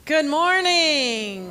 Good morning.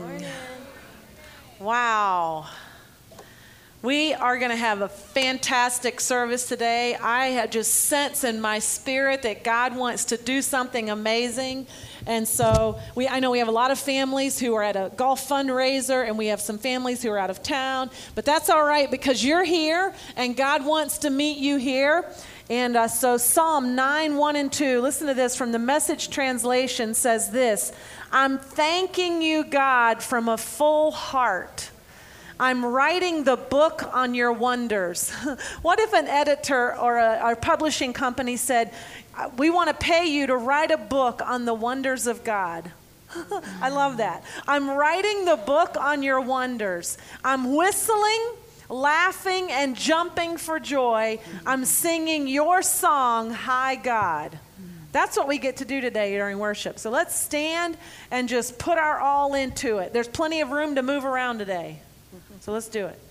Wow. We are going to have a fantastic service today. I have just sense in my spirit that God wants to do something amazing. And so I know we have a lot of families who are at a golf fundraiser, and we have some families who are out of town. But that's all right because you're here, and God wants to meet you here. And so Psalm 9, 1 and 2, listen to this from the Message translation says this: I'm thanking you, God, from a full heart. I'm writing the book on your wonders. What if an editor or a publishing company said, we want to pay you to write a book on the wonders of God? I love that. I'm writing the book on your wonders. I'm whistling, laughing, and jumping for joy. I'm singing your song, High God. That's what we get to do today during worship. So let's stand and just put our all into it. There's plenty of room to move around today. So let's do it.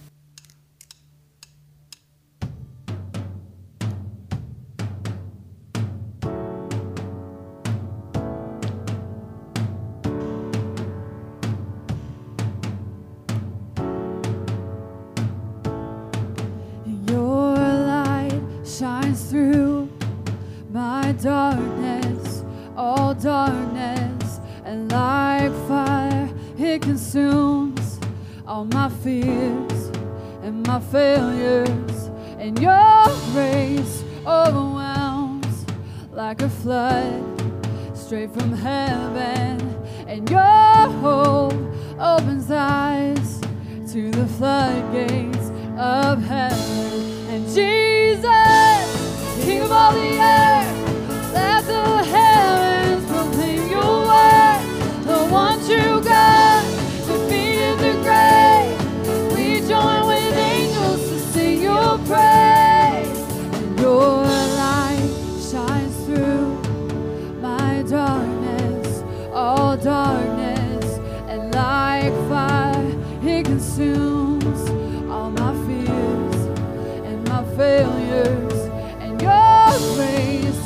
Your light shines through my darkness, all darkness, and like fire it consumes all my fears and my failures, and your grace overwhelms like a flood straight from heaven, and your hope opens eyes to the floodgates of heaven. And Jesus, King of all the earth, let the heavens proclaim your word. The one true God defeated the grave. We join with angels to sing your praise. And your light shines through my darkness, all darkness, and like fire it consumes all my fears and my failures, and your grace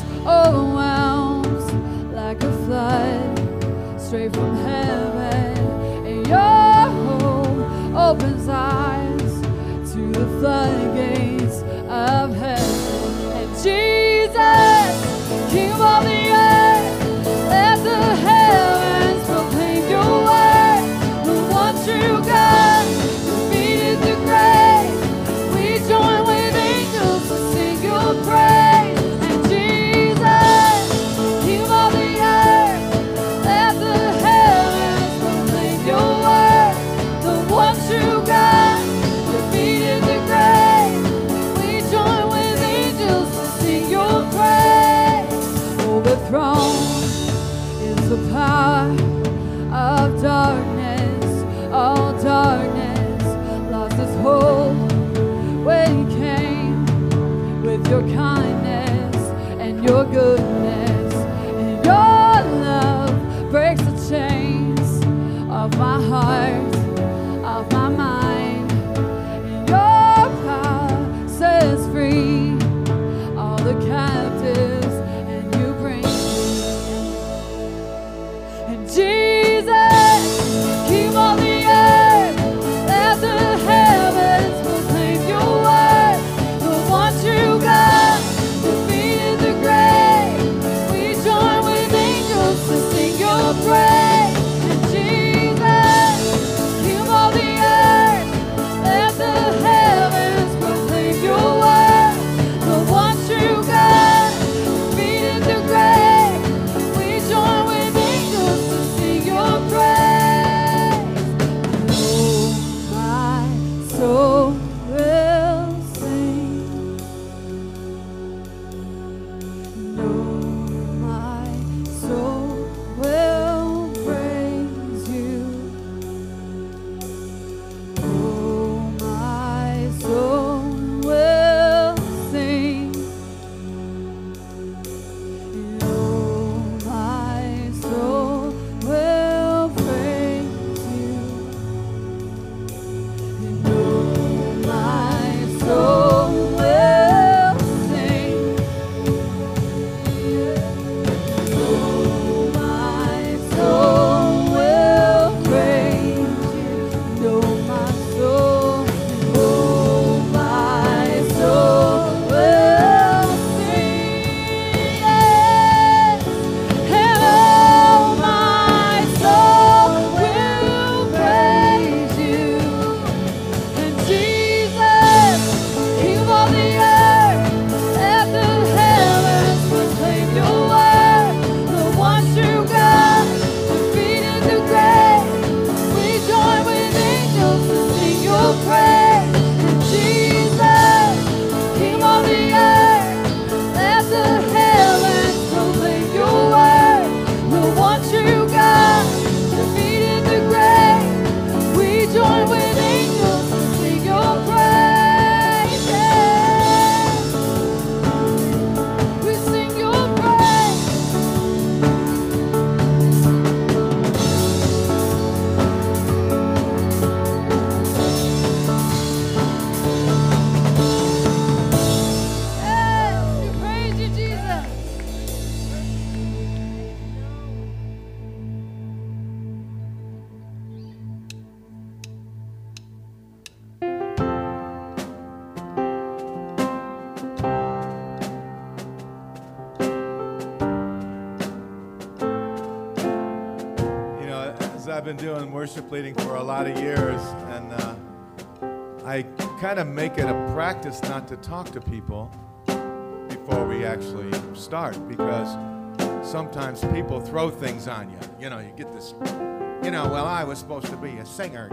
I've been doing worship leading for a lot of years, and I kind of make it a practice not to talk to people before we actually start, because sometimes people throw things on you. You know, you get this, well, I was supposed to be a singer,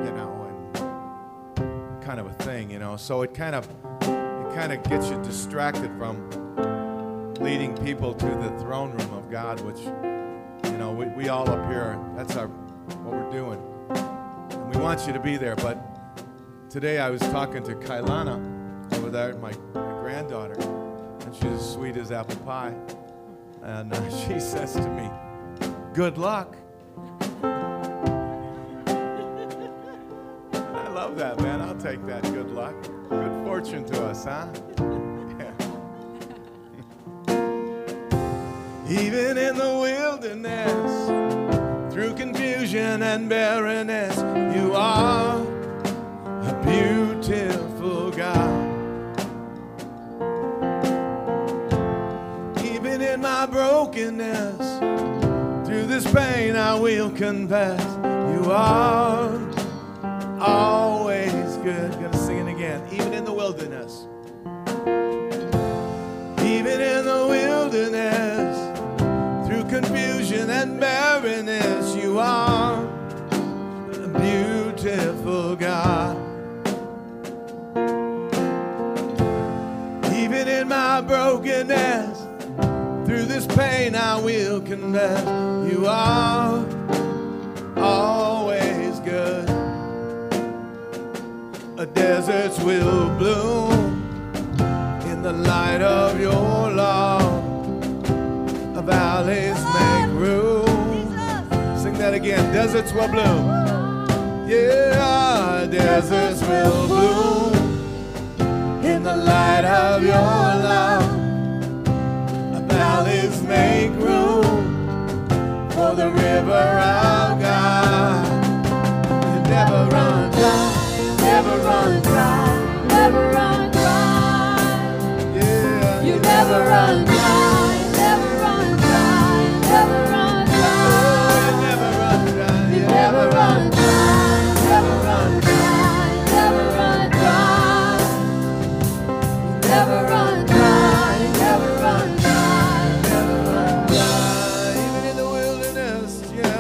and kind of a thing, So it kind of gets you distracted from leading people to the throne room of God, which, we all up here, that's what we're doing. And we want you to be there. But today I was talking to Kailana over there, my granddaughter, and she's as sweet as apple pie. And she says to me, "Good luck." I love that, man. I'll take that. Good luck. Good fortune to us, huh? Even in the wilderness, through confusion and barrenness, you are a beautiful God. Even in my brokenness, through this pain I will confess, you are always good. Gonna sing it again. Even in the wilderness. Even in the wilderness, through confusion and barrenness, you are a beautiful God. Even in my brokenness, through this pain I will confess, you are always good. Deserts will bloom in the light of your love. Valleys make room. Sing that again. Deserts will bloom. Yeah, deserts will bloom in the light of your love. Valleys make room for the river of God. You never run dry, never run dry, Never run dry. yeah. You never run dry. Never run dry. Never run dry. You never run dry, You never run dry. Never run dry. Never run dry. You never run dry. Never run dry. Never run dry. Even in the wilderness,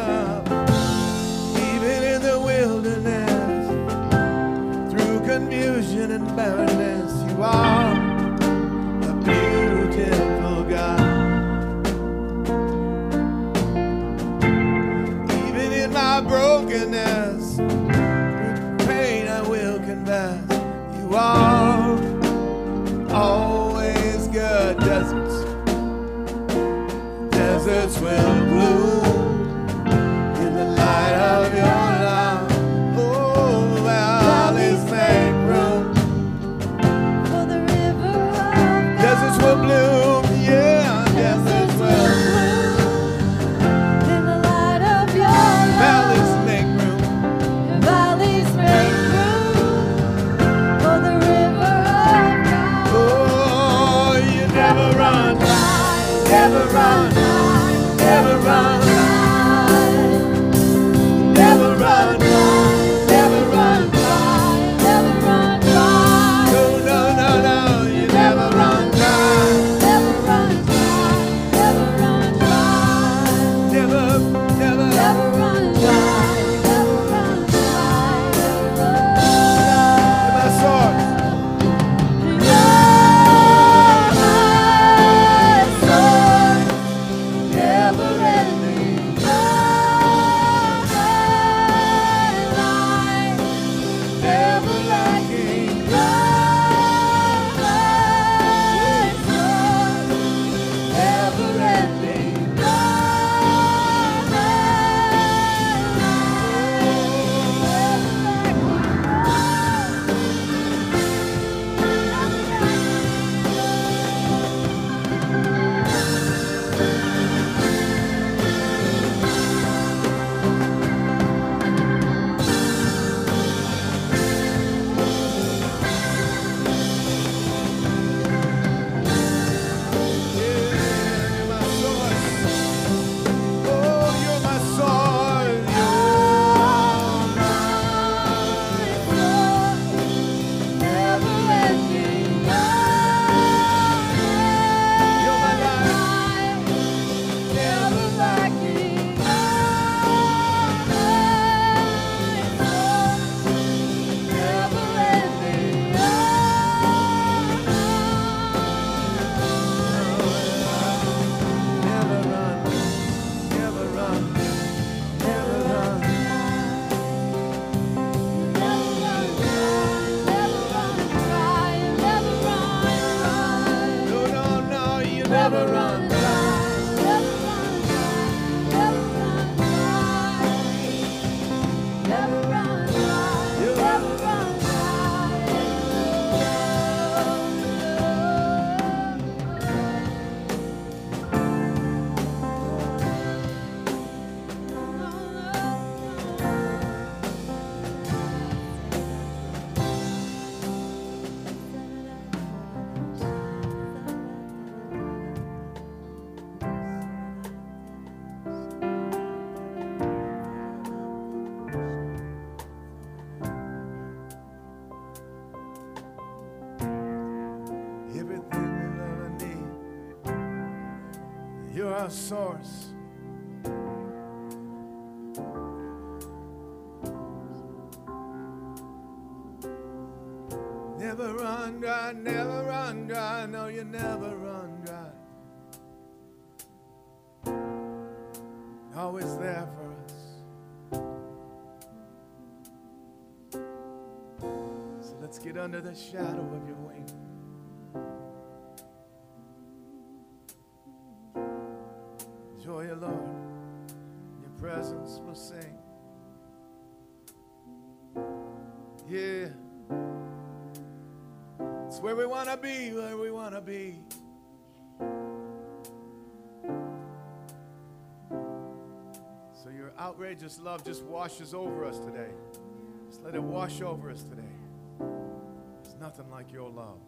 yeah. Even in the wilderness, through confusion and barrenness, you are a beautiful God. Even in my brokenness, through pain I will confess, you are always good. Deserts will bloom in the light of your love. Oh, valleys make room. For the river of God. Deserts will bloom, yeah. Deserts will bloom. In the light of your love. Valleys make room. Valleys make room for the river of God. Oh, you never run, Never run dry, never run dry. Never run dry, never run dry, never run dry. no, no, no, no, you never run dry. Never run dry, never run dry. Never, never. Never run dry, never run dry, never run dry. My sword. our source. Never run dry, never run dry. No, you never run dry. Always there for us. So let's get under the shadow of your wing. Enjoy your Lord. In your presence we'll sing. Yeah. It's where we want to be, where we want to be. So your outrageous love just washes over us today. Just let it wash over us today. There's nothing like your love.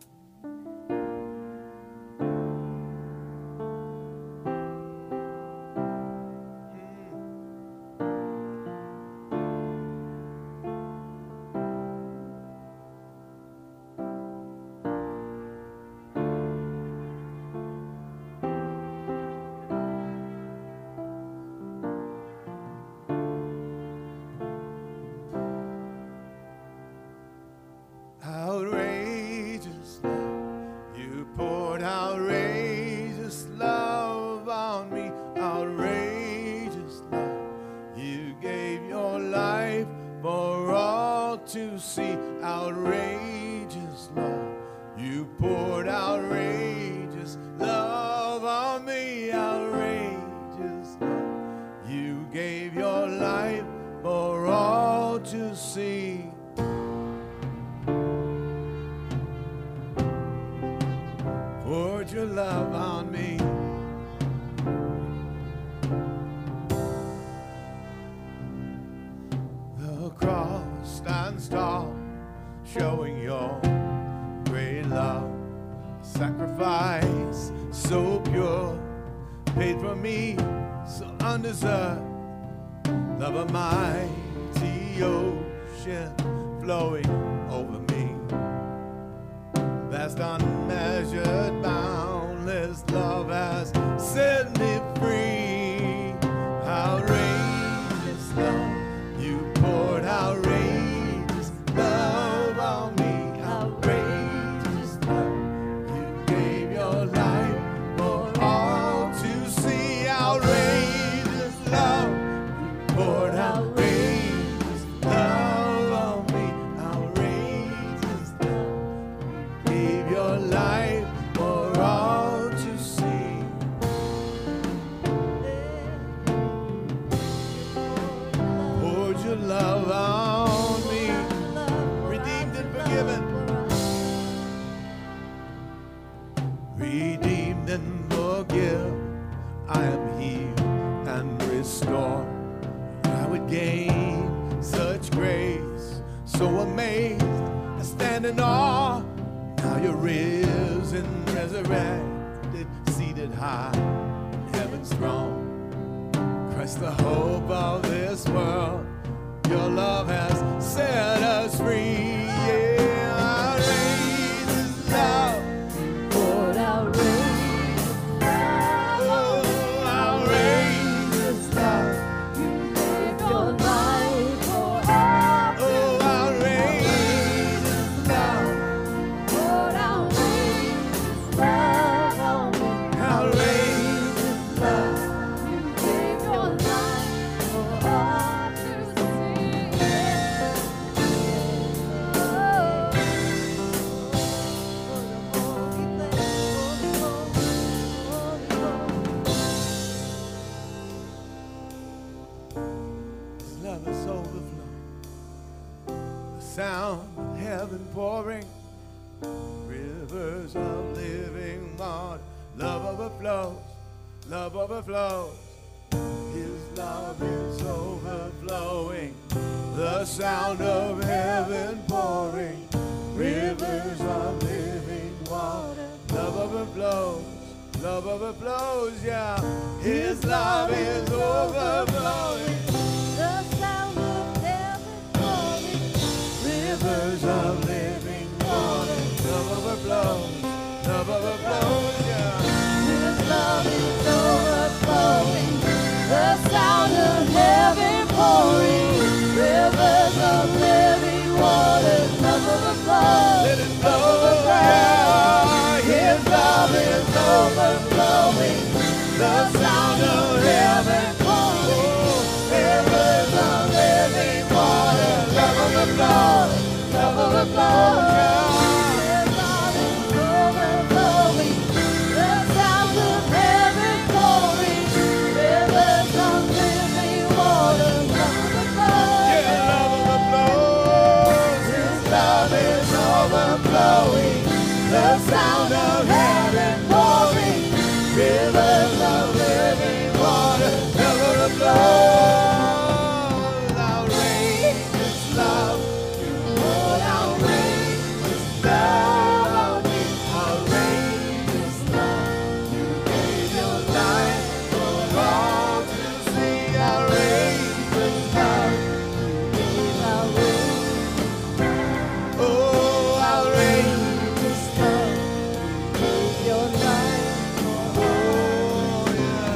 Outrageous love, you poured outrageous love on me. Outrageous love, you gave your life for all to see. Outrageous love, you poured outrageous love on me. Outrageous love, you gave your life for all to see. Poured your love on me. The cross stands tall, showing your great love. Sacrifice so pure, paid for me, so undeserved. Love a mighty ocean flowing over me. Vast, unmeasured, boundless love has set me free. Outrageous love, you poured outrageous love on me. Outrageous love, you gave your life for all to see. Outrageous love, you poured outrageous love on me. Outrageous love, gave your life for all to see. Poured your love on me, redeemed and forgiven. Redeemed and forgiven, I am healed and restored. I would gain such grace, so amazed I stand in awe. Now you're risen, resurrected, seated high in heaven's throne. Christ, the hope of this world, your love has set us free. Yeah, outrageous love, Poured outrageous love. oh, outrageous love, You gave your life for all. oh, outrageous love, Poured outrageous love on me. outrageous love. You gave your life for all to see. His love is overflowing. The sound of heaven pouring. Rivers of living water. Love overflows. Love overflows. His love is overflowing. The sound of heaven pouring. Rivers of living water. Love overflows. Love overflows, yeah. His love is overflowing. The sound of heaven pouring. Rivers of living water. Love overflows. Love overflows, yeah. His love is overflowing. the sound of heaven pouring, rivers of living water, love overflow, love overflow, Overflowing, the sound of heaven pouring, rivers of living water, love overflowing. yeah, love overflows. His love is overflowing, the sound of heaven pouring, rivers of living water, love overflows. Outrageous love, you poured outrageous love, outrageous love, you gave your life for all to see. Outrageous love, oh, outrageous love, Your life oh, yeah.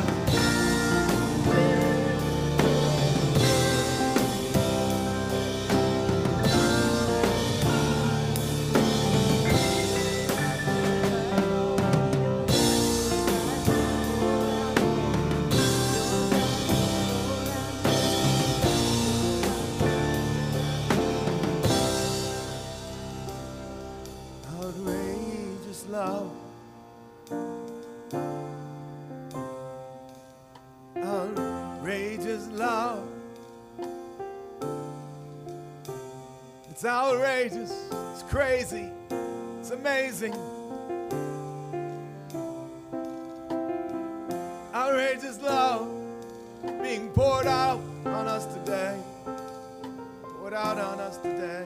Outrageous love. Outrageous love. It's outrageous. It's crazy. It's amazing. Outrageous love being poured out on us today. Poured out on us today.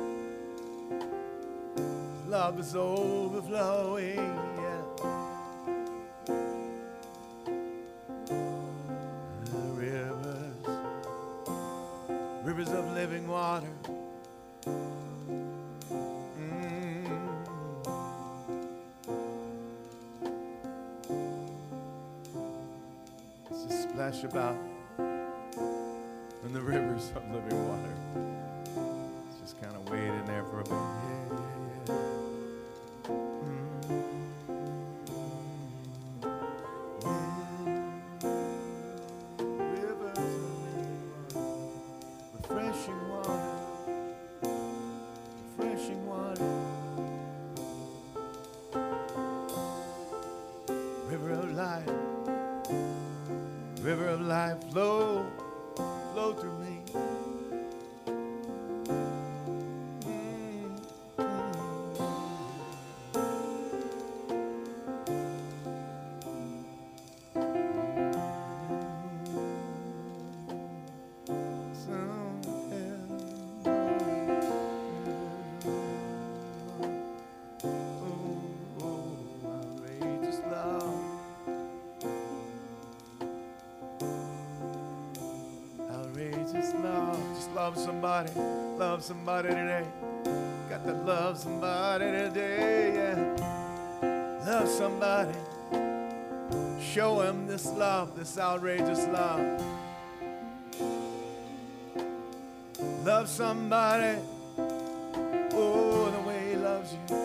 Love is overflowing, yeah. Rivers of living water. It's just splash about in the rivers of living water. It's just kind of wade in there for a bit. Yeah. Rivers of living water, refreshing water, refreshing water. River of life, flow through me. Love somebody today. Got to love somebody today, yeah. Love somebody. Show him this love, this outrageous love. Love somebody. Oh, the way he loves you.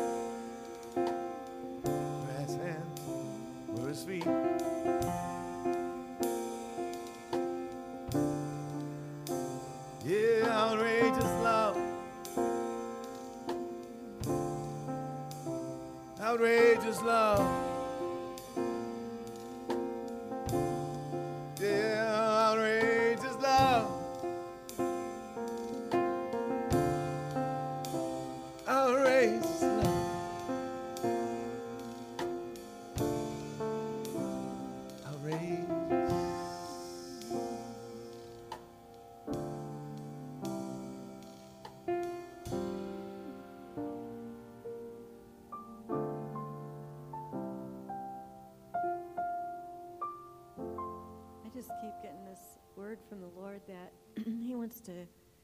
Where his hands, where his feet. Yeah, outrageous love. Outrageous love. Yeah, outrageous love. Outrageous love. Outrageous. I just keep getting this word from the Lord that He wants to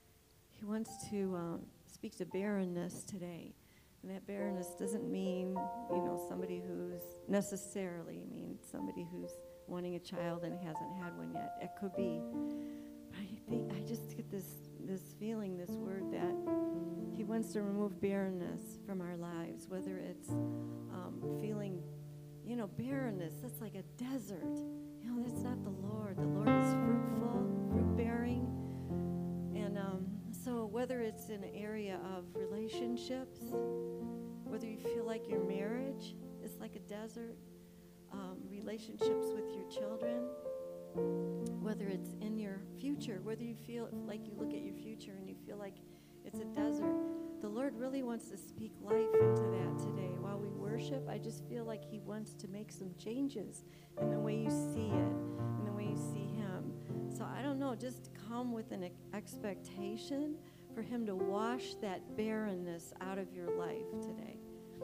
speak to barrenness today, and that barrenness doesn't mean somebody who's necessarily somebody who's wanting a child and hasn't had one yet. It could be. I just get this feeling, this word that He wants to remove barrenness from our lives, whether it's feeling barrenness, that's like a desert. That's not the Lord. The Lord is fruitful, fruit-bearing. And so whether it's in an area of relationships, whether you feel like your marriage is like a desert, relationships with your children, whether it's in your future, whether you feel like you look at your future and you feel like it's a desert, the Lord really wants to speak life into that today. While we worship, I just feel like he wants to make some changes in the way you see it, in the way you see him. So I don't know, just come with an expectation for him to wash that barrenness out of your life today.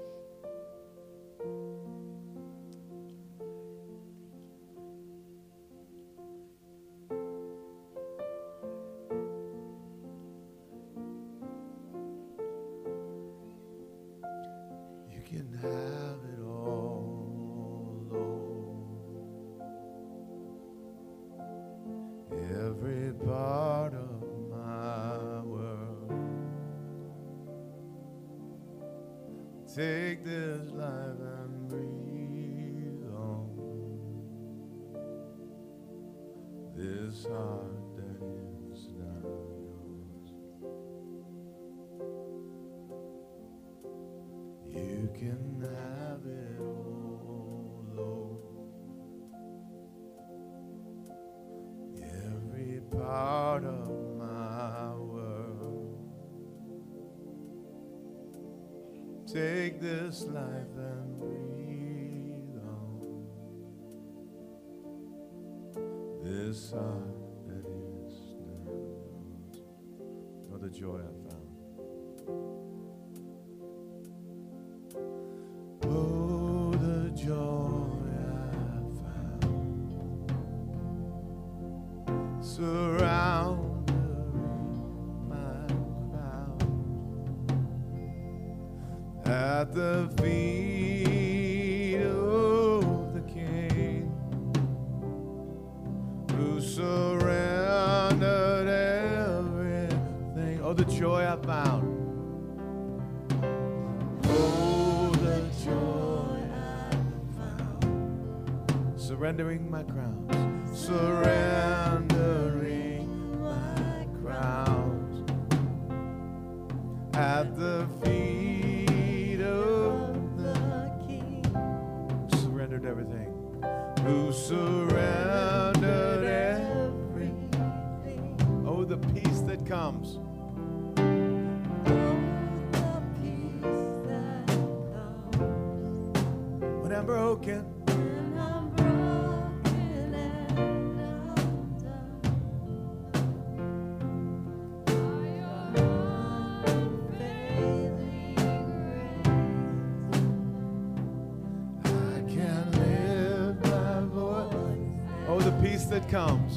Can have it all, Lord. Every part of my world. Take this life and breathe on this heart that is not yours. You can have it all, Lord. Every part of my world. Take this life and breathe on this heart that is not yours. Oh, the joy I found. Oh, the joy I found surrounding my crown at the feet of the King who surrendered everything. Oh, the joy I found. Surrendering my crowns, surrendering my crowns at the feet of the King. Surrendered everything. Who surrendered everything. Oh, the peace that comes. When I'm broken. That comes.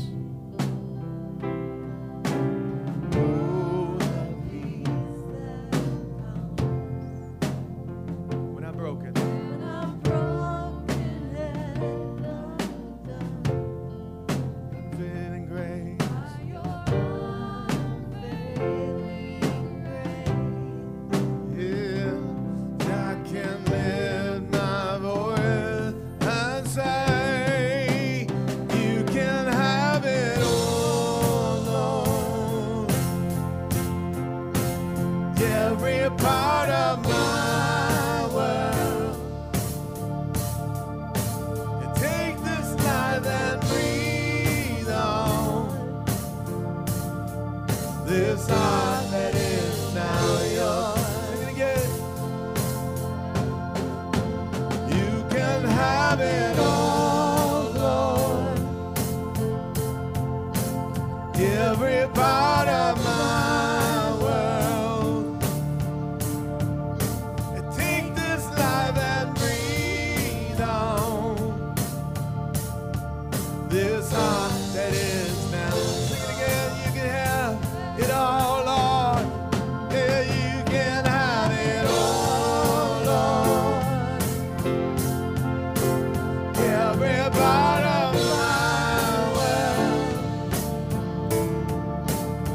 Oh, the peace that comes. When I'm broken. When I'm broken and undone. Unfailing grace. By your unfailing grace. Yeah, I can lift my voice and say. Every part of my world. You take this life and breathe on this heart that is now yours. Sing it again. You can have it all, Lord. Every part of my this heart that is now. Sing it again. You can have it all, Lord. Yeah, you can have it all, Lord. Every part of my world.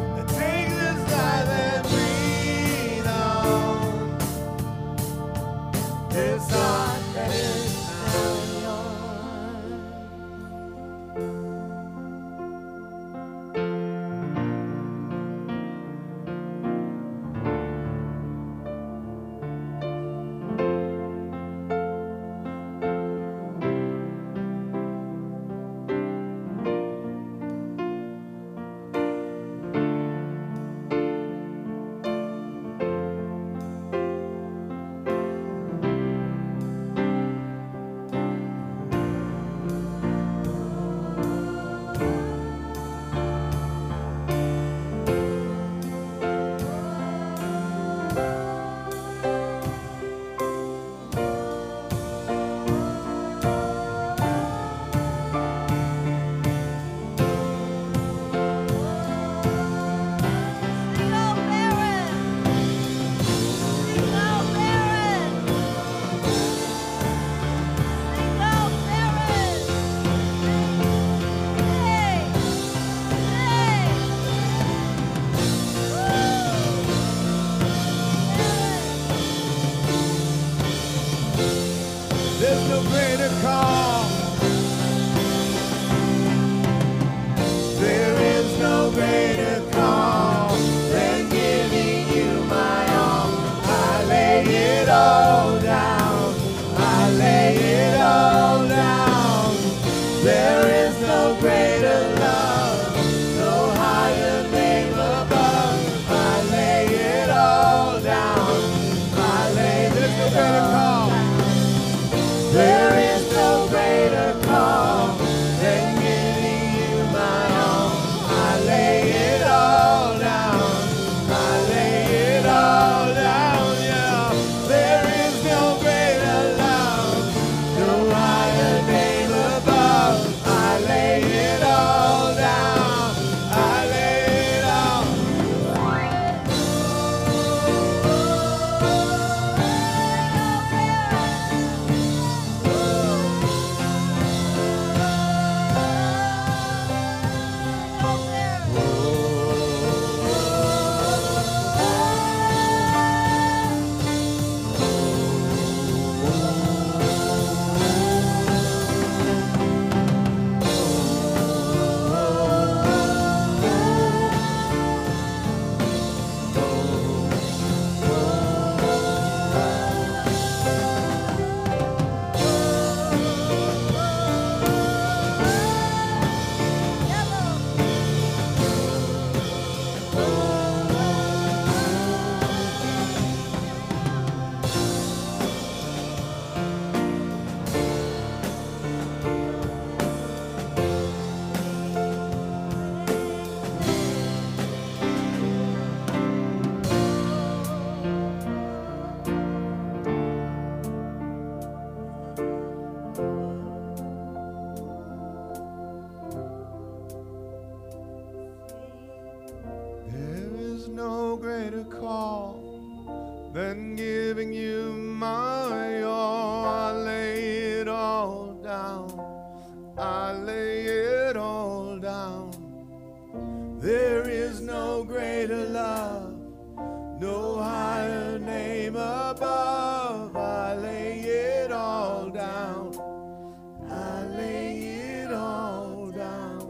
greater call than giving you my all. I lay it all down. I lay it all down. There is no greater love, no higher name above. I lay it all down. I lay it all down.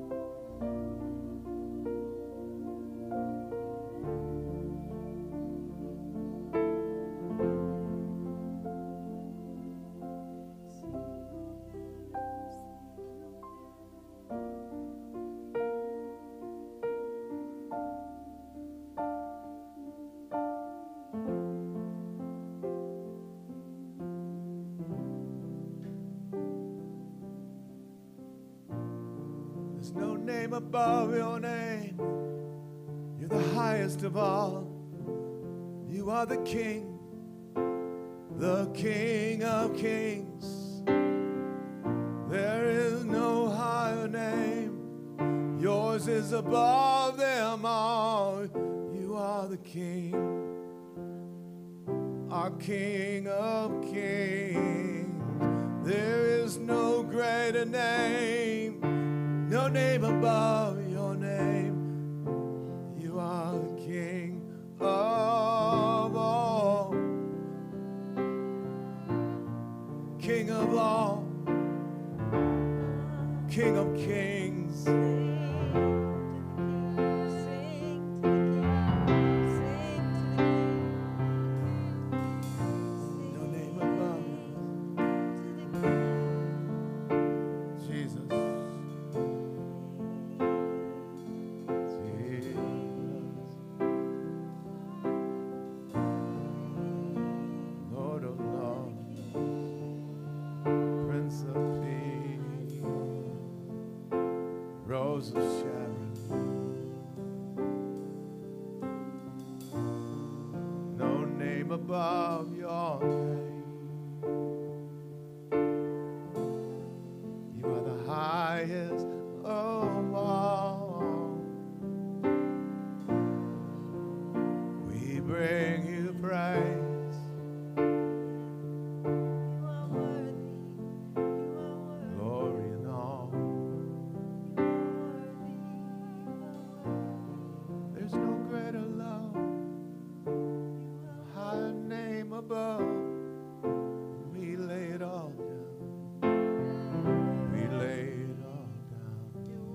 There's no name above your name. You're the highest of all. You are the King of kings. There is no higher name. Yours is above them all. You are the King, our King of kings. There is no greater name, no name above your name. You are the King of all, King of all, King of kings. No name above Jesus. Lord of Lords, Prince of Peace, Rose of Sharon. No name above your name. You are the highest of all. We bring you praise. Glory and all. There's no greater love, higher name above. We lay it all down. We lay it all down.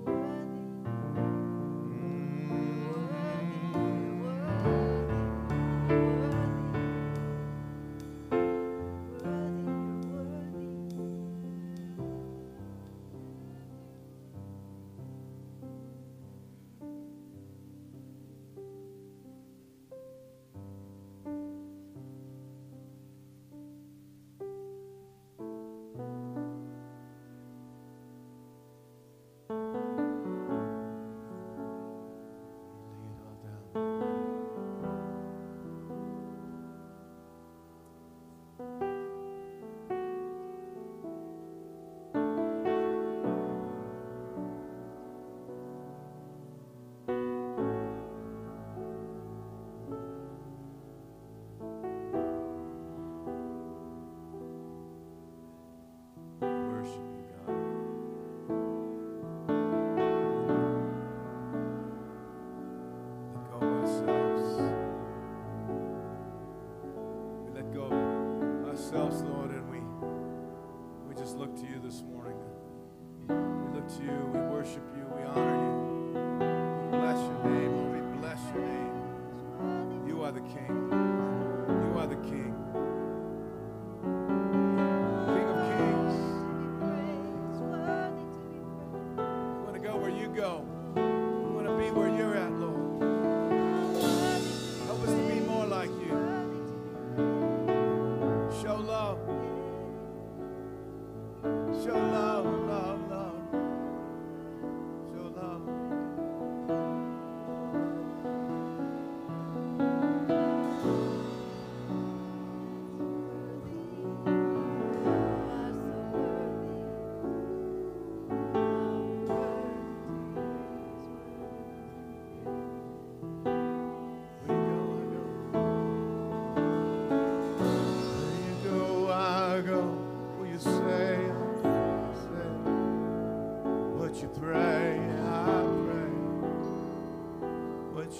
Worship you, God. Let go of ourselves. We let go of ourselves, Lord, and we just look to you this morning. We look to you, we worship you, we honor you. We bless your name, Lord. We bless your name. You are the King. You are the King. King of kings. We want to go where you go. We want to be where you're at, Lord. Help us to be more like you. Show love. Show love, love, love. Show love.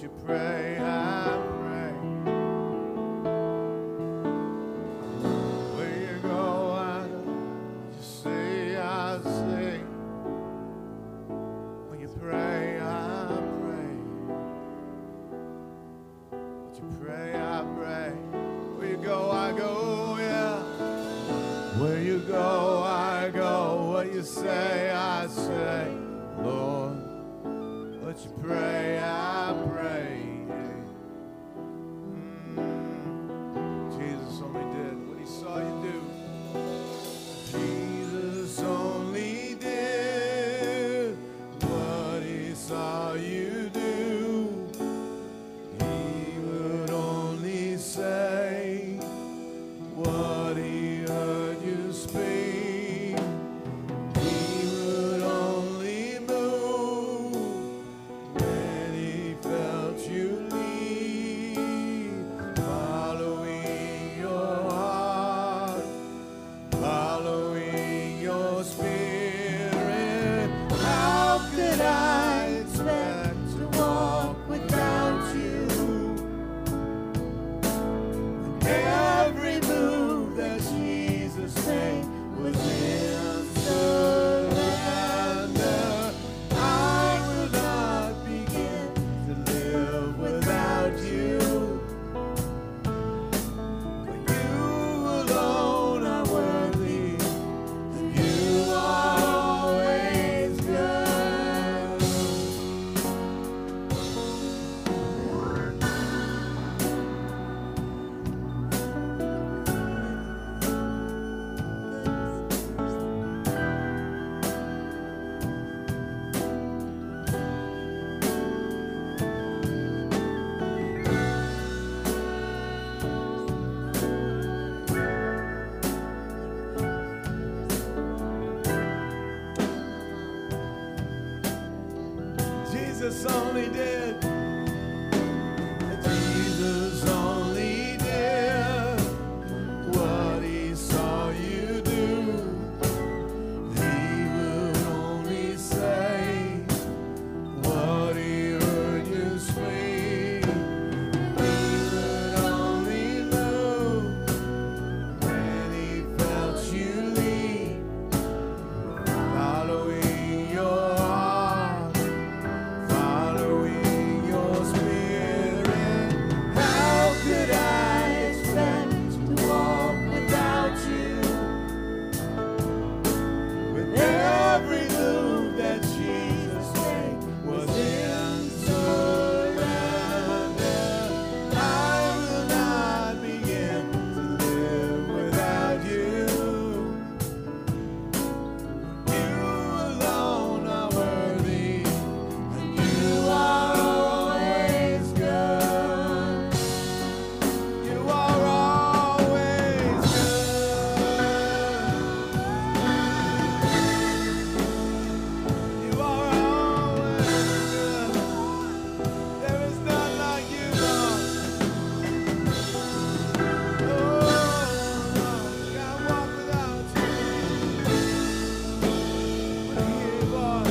you pray, I pray. Where you go, I go. What you say, I say. When you pray, I pray. What you pray, I pray. Where you go, I go, yeah. Where you go, I go. What you say, I say. Lord, what you pray, I pray. Jesus only did what he saw you do. Jesus only did what he saw you do. He would only say what he heard you speak. He would only move when he felt you lead. Following your heart, following your spirit. How could I expect to walk without you? When every move that Jesus made was in surrender, I will not begin to live without you. For you alone are worthy, and you are always good. Jesus only did. Jesus only did what he saw you do. He would only say what he heard you speak. He would only move when he felt you lead. Following your heart, following your spirit. How could I expect to walk without you? With every move that Jesus made was in surrender, I will not begin to live without you. You alone are worthy, and you are always good. You are always good. You are always good. There is none like you, Lord. Oh, can't walk without you. Here, Lord.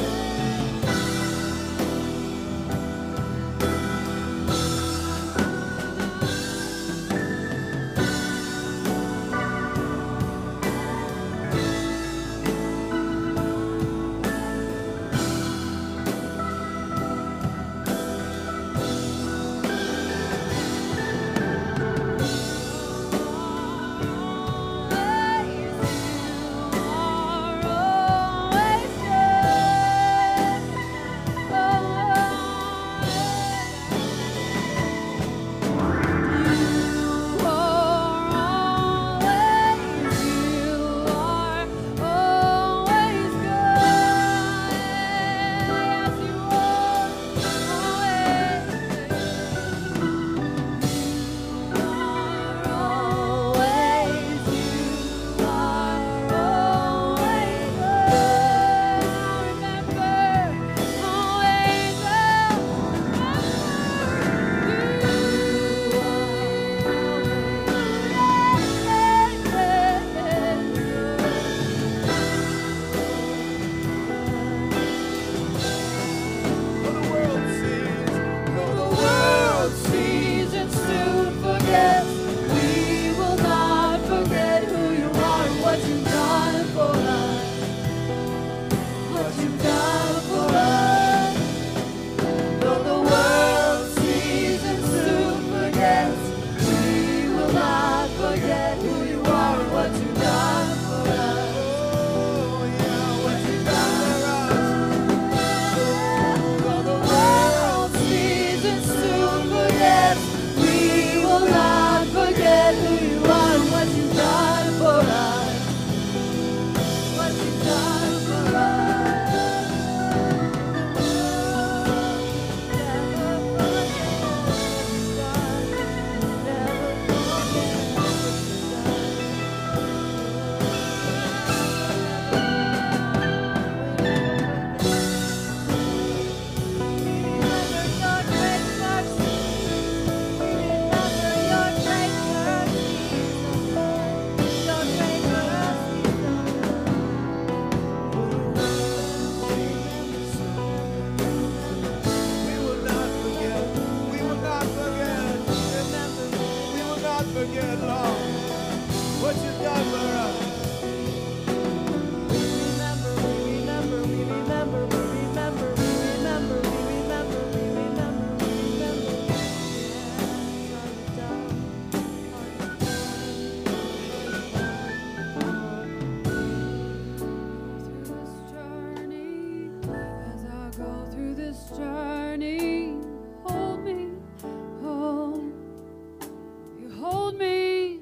through this journey, hold me, hold. You hold me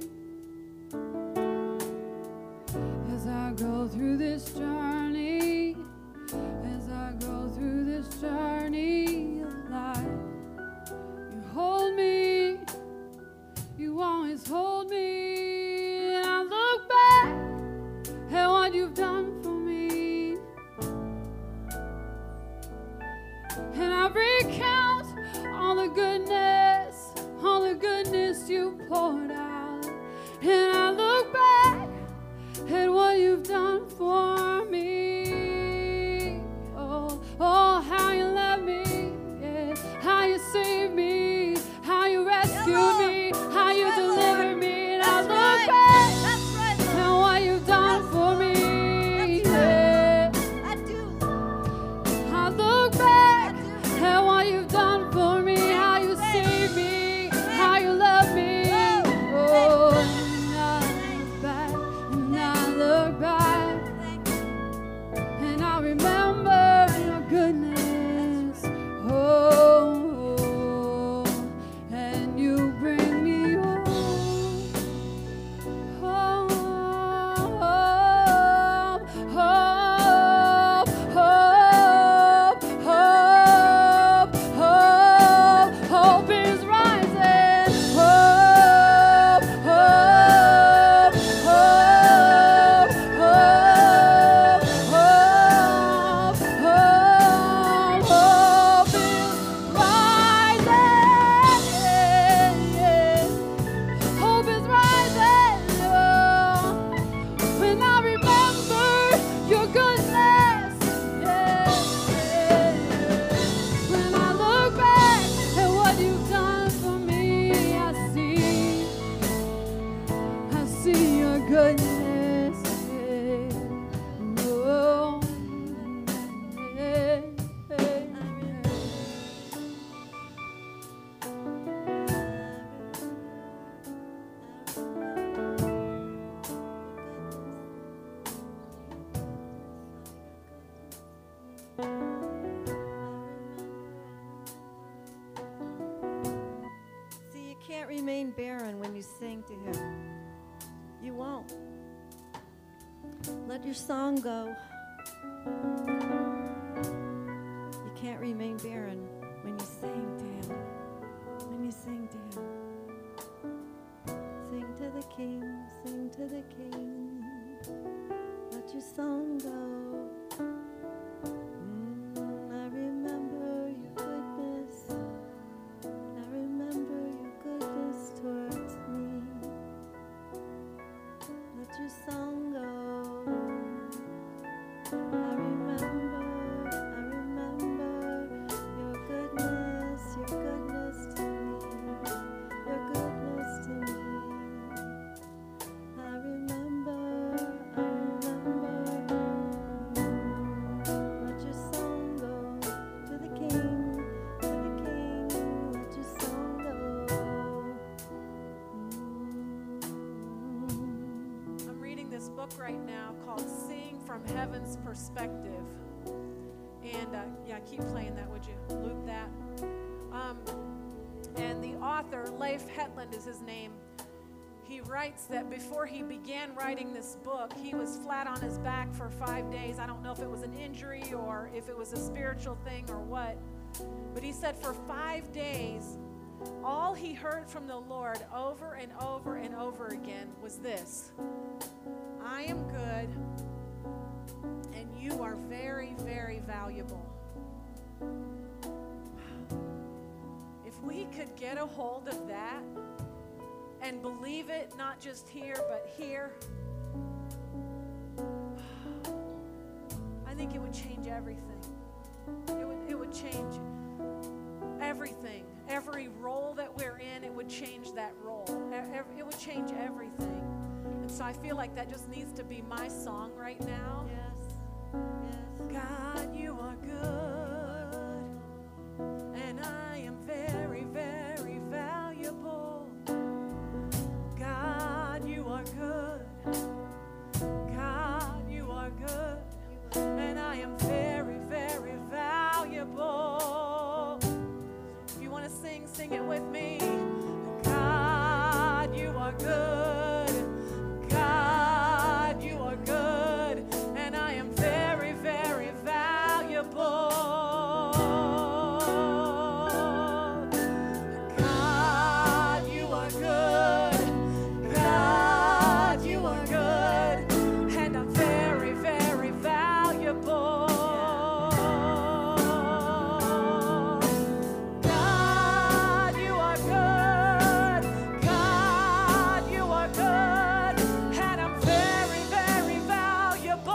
as I go through this journey, as I go through this journey of life. You hold me, you always hold me, and I look back at what you've done for me, and I recount all the goodness you poured out, and I look back at what you've done for me. Oh, how you love me, yeah. How you saved me, how you rescued me, how you delivered me, and I look back at what you've done for me. Yeah. I look back at what you've done for me, how you saved me, how you love me. Oh, and I look back, and I remember your goodness. Oh, and you bring me home. Home, home, home, home, hope, hope, hope is rising. Hope, hope, hope, hope, hope, hope, hope is rising. Hope is rising. When I remember your goodness, when I look back at what you've done for me, I see your goodness. Oh, See, you can't remain barren when you sing to him. You won't. Let your song go. You can't remain barren when you sing to him. When you sing to him. Sing to the King, sing to the King. Let your song go. I remember your goodness. I remember your goodness towards me. Let your song go. I remember your goodness to me, your goodness to me. I remember. Let your song go to the King, let your song go. I'm reading this book right now called Seeing from Heaven's Perspective. And yeah, keep playing that, would you? Loop that. And the author, Leif Hetland is his name. He writes that before he began writing this book, he was flat on his back for 5 days. I don't know if it was an injury or if it was a spiritual thing or what. But he said for 5 days, all he heard from the Lord over and over and over again was this: I am good, and you are very, very valuable. If we could get a hold of that and believe it, not just here, but here, I think it would change everything. It would change everything. Every role that we're in, it would change that role. It would change everything. And so I feel like that just needs to be my song right now. Yes, yes. God, you are good, and I am very, very valuable. God, you are good. God, you are good, and I am very, very valuable. Sing it with me. God, you are good. God, you are good. And I am very, very valuable. God, you are good. God, you are good. And I'm very, very valuable. God, you are good. God, you are good. And I'm very, very valuable.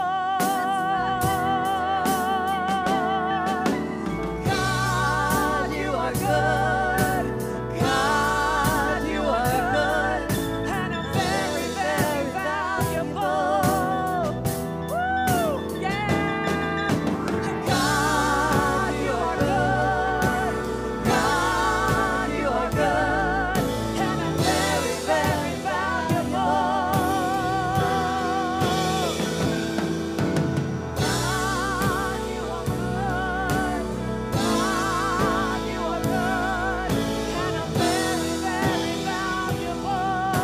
God, you are good. God, you are good. And I'm very, very valuable. Woo! Yeah! God, you are good. God, you are good. And I'm very, very valuable. God, you are good. God, you are good. And I'm very, very valuable.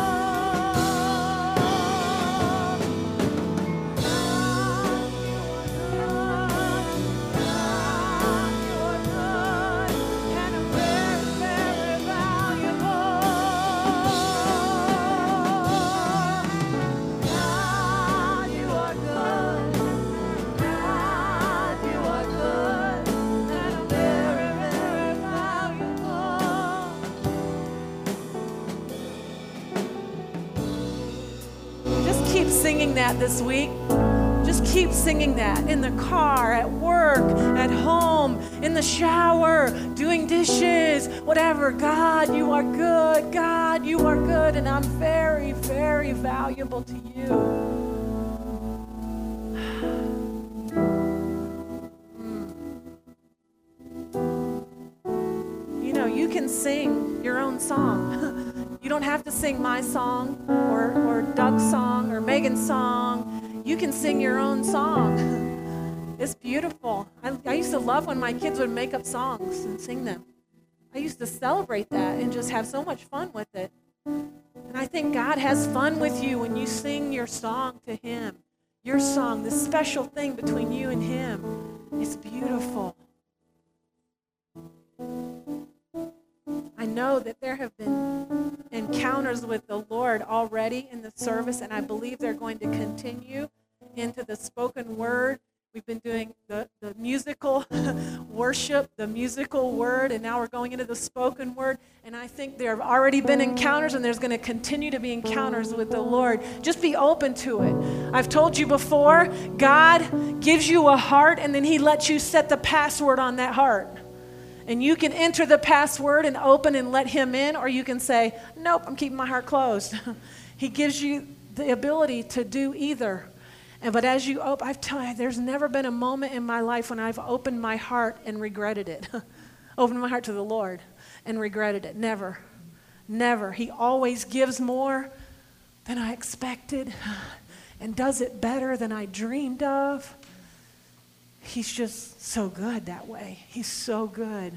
Just keep singing that this week. Just keep singing that in the car, at work, at home, in the shower, doing dishes, whatever. God, you are good. God, you are good. And I'm very, very valuable to you. You know, you can sing your own song. You don't have to sing my song or Doug's song or Megan's song. You can sing your own song. It's beautiful. I used to love when my kids would make up songs and sing them. I used to celebrate that and just have so much fun with it. And I think God has fun with you when you sing your song to Him. Your song, this special thing between you and Him. It's beautiful. I know that there have been encounters with the Lord already in the service, and I believe they're going to continue into the spoken word. We've been doing the musical worship, the musical word, and now we're going into the spoken word. And I think there have already been encounters, and there's going to continue to be encounters with the Lord. Just be open to it. I've told you before, God gives you a heart, and then He lets you set the password on that heart. And you can enter the password and open and let Him in, or you can say, nope, I'm keeping my heart closed. He gives you the ability to do either. But as you open, I've told you, there's never been a moment in my life when I've opened my heart and regretted it. Opened my heart to the Lord and regretted it. Never. Never. He always gives more than I expected and does it better than I dreamed of. He's just so good that way. He's so good.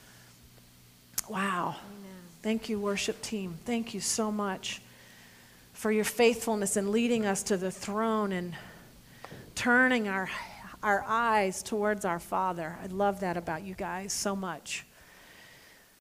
Wow. Amen. Thank you, worship team. Thank you so much for your faithfulness in leading us to the throne and turning our eyes towards our Father. I love that about you guys so much.